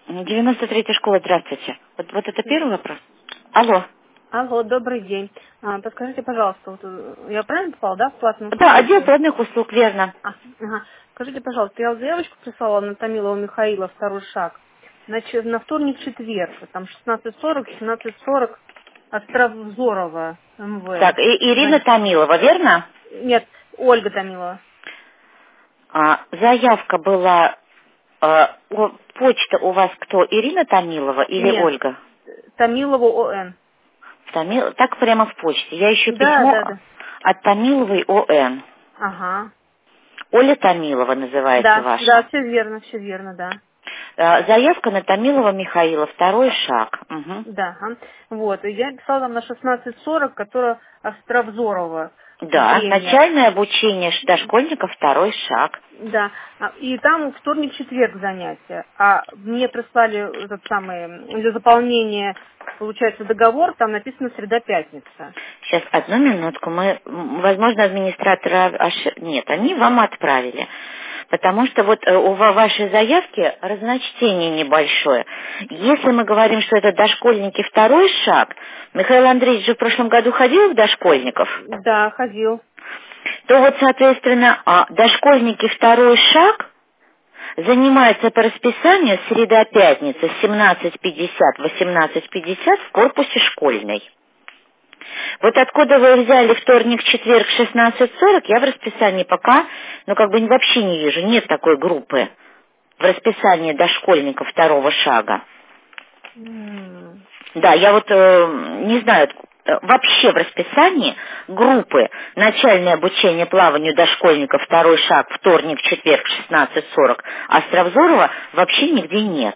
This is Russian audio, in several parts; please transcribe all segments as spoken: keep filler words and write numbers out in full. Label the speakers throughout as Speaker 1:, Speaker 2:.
Speaker 1: девяносто третья школа, здравствуйте. Вот, вот это первый вопрос? Алло.
Speaker 2: Алло, добрый день. А, подскажите, пожалуйста, вот, э, я правильно попала, да, в платную
Speaker 1: Да,
Speaker 2: услугу?
Speaker 1: отдел платных услуг, верно.
Speaker 2: А, ага. Скажите, пожалуйста, я вот заявочку прислала на Томилова Михаила, второй шаг. Значит, на вторник-четверг, там шестнадцать сорок, семнадцать сорок, Островзорова, МВ.
Speaker 1: Так, и- Ирина
Speaker 2: Да.
Speaker 1: Томилова, верно?
Speaker 2: Нет, Ольга Томилова.
Speaker 1: А, заявка была, а, о- почта у вас кто, Ирина Томилова или
Speaker 2: Нет,
Speaker 1: Ольга?
Speaker 2: Томилова ОН.
Speaker 1: Томил... Так прямо в почте. Я ищу
Speaker 2: Да,
Speaker 1: письмо
Speaker 2: да, да.
Speaker 1: от Томиловой ОН.
Speaker 2: Ага.
Speaker 1: Оля Томилова называется
Speaker 2: Да, да,
Speaker 1: ваша.
Speaker 2: все верно, все верно, да.
Speaker 1: А, заявка на Томилова Михаила, второй шаг. Мгм.
Speaker 2: Да, ага. Вот, и я писала там на шестнадцать сорок, которая Островзорова
Speaker 1: Да,
Speaker 2: время.
Speaker 1: начальное обучение ш- дошкольников, второй шаг.
Speaker 2: Да, а, и там вторник-четверг занятия. А мне прислали этот самый, для заполнения, получается, договор, там написано среда-пятница.
Speaker 1: Сейчас, одну минутку. Мы, м, возможно, администратора... ошиб- Нет, они вам отправили. Потому что вот э, у ва- вашей заявки разночтение небольшое. Если мы говорим, что это дошкольники второй шаг, Михаил Андреевич же в прошлом году ходил в дошкольников,
Speaker 2: Да, ходил.
Speaker 1: то вот, соответственно, а, дошкольники второй шаг занимаются по расписанию среда-пятница семнадцать пятьдесят восемнадцать пятьдесят в корпусе школьной. Вот откуда вы взяли вторник-четверг шестнадцать сорок, я в расписании пока, ну как бы вообще не вижу, нет такой группы в расписании дошкольников второго шага.
Speaker 2: М.
Speaker 1: Да, я вот э, не знаю, э, вообще в расписании группы начальное обучение плаванию дошкольников второй шаг, вторник, четверг, шестнадцать сорок, Островзорова вообще нигде нет.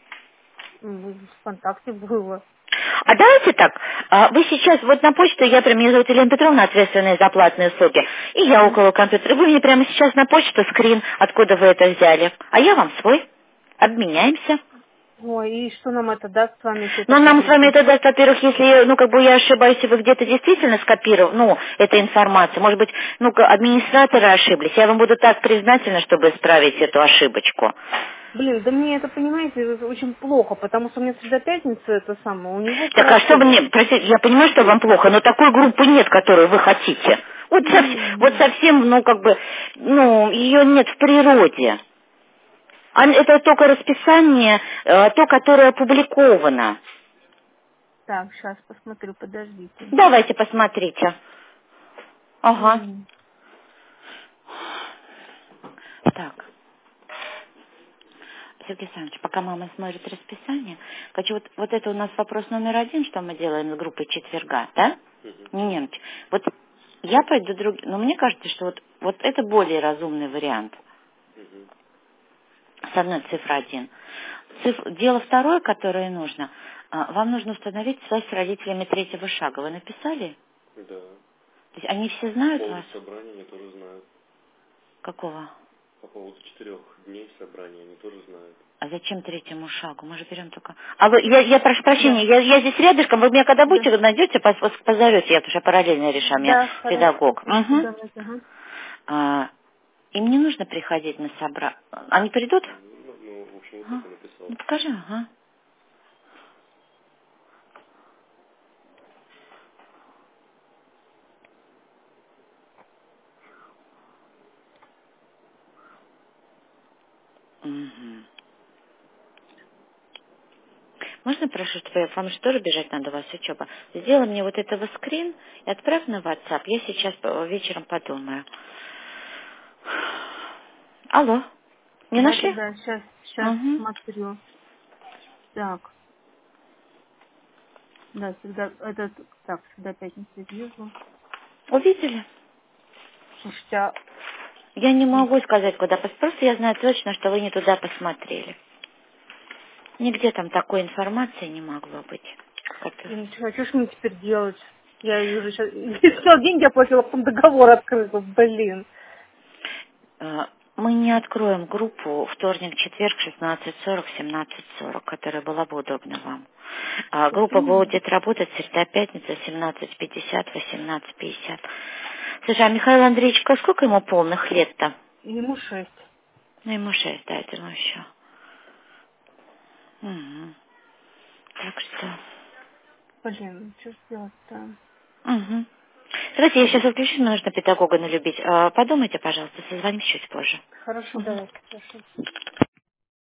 Speaker 2: М, ВКонтакте было.
Speaker 1: А давайте так, а, вы сейчас вот на почту, я прям, меня зовут Елена Петровна, ответственная за платные услуги, и я
Speaker 2: М.
Speaker 1: около компьютера. Вы мне прямо сейчас на почту скрин, откуда вы это взяли, а я вам свой. Обменяемся.
Speaker 2: Ой, и что нам это даст с вами, если это
Speaker 1: Но
Speaker 2: по
Speaker 1: нам с вами
Speaker 2: группе?
Speaker 1: это даст, во-первых, если, ну, как бы я ошибаюсь, и вы где-то действительно скопировали, ну, эта информация, может быть, ну-ка, администраторы ошиблись, я вам буду так признательна, чтобы исправить эту ошибочку.
Speaker 2: Блин, да мне это, понимаете, это очень плохо, потому что у меня среда-пятница это самое, у него
Speaker 1: Так, а что
Speaker 2: караоке.
Speaker 1: мне, простите, я понимаю, что вам плохо, но такой группы нет, которую вы хотите. Вот, сов- вот
Speaker 2: М.
Speaker 1: совсем, ну, как бы, ну, ее нет в природе. А это только расписание, э, то, которое опубликовано.
Speaker 2: Так, сейчас посмотрю, подождите.
Speaker 1: Давайте посмотрите. Ага.
Speaker 2: М.
Speaker 1: Так, Сергей Александрович, пока мама смотрит расписание, хочу вот, вот это у нас вопрос номер один, что мы делаем с группой четверга, да? Не нервничай. Вот я пойду друг, но мне кажется, что вот, вот это более разумный вариант. С одной цифра один. Циф- Дело второе, которое нужно, а, вам нужно установить связь с родителями третьего шага. Вы написали?
Speaker 3: Да.
Speaker 1: То есть они все знают
Speaker 3: По
Speaker 1: вас?
Speaker 3: поводу собрания они тоже знают.
Speaker 1: Какого?
Speaker 3: По поводу четырех дней собрания они тоже знают.
Speaker 1: А зачем третьему шагу? Мы же берем только... А вы, я, я прошу прощения,
Speaker 2: Да,
Speaker 1: я, я здесь рядышком, вы меня когда
Speaker 2: да,
Speaker 1: будете, найдете, пос- пос- позовете, я тоже параллельно решаю, у меня
Speaker 2: да, хорошо,
Speaker 1: педагог.
Speaker 2: хорошо,
Speaker 1: Угу.
Speaker 2: давайте, ага.
Speaker 1: А, им не нужно приходить на собрание. Они придут?
Speaker 3: Ну, ну, в общем, вот
Speaker 1: Ага.
Speaker 3: так я написал.
Speaker 1: Ну, покажи, ага. Угу. Можно прошу, что вам же тоже бежать надо, у вас учеба. Сделай мне вот этого скрин и отправь на WhatsApp. Я сейчас э, вечером подумаю. Алло, не
Speaker 2: Да, да,
Speaker 1: нашли?
Speaker 2: да, сейчас, сейчас
Speaker 1: Угу.
Speaker 2: смотрю. Так, да, всегда, этот, так, всегда пятница вижу.
Speaker 1: Увидели?
Speaker 2: Слушайте, а,
Speaker 1: Я не могу сказать, куда пос- просто я знаю точно, что вы не туда посмотрели. Нигде там такой информации не могло быть.
Speaker 2: я
Speaker 1: Которая-
Speaker 2: не знаю, что ж мне теперь делать? Я уже сейчас, сначала деньги оплатила, потом договор открыла, блин.
Speaker 1: Э, Мы не откроем группу вторник-четверг шестнадцать сорок семнадцать сорок, которая была бы удобна вам. А группа
Speaker 2: Почему?
Speaker 1: будет работать среда-пятница семнадцать пятьдесят восемнадцать пятьдесят. Слушай, а Михаил Андреевич, ка- сколько ему полных лет-то?
Speaker 2: Ему шесть.
Speaker 1: Ну, ему шесть, да, это ему еще. Угу. Так что...
Speaker 2: Блин, что сделать-то?
Speaker 1: Угу. Давайте я сейчас отключу, мне нужно педагога налюбить. А, подумайте, пожалуйста, созвонимся чуть позже.
Speaker 2: Хорошо,
Speaker 1: Угу.
Speaker 2: давайте, хорошо.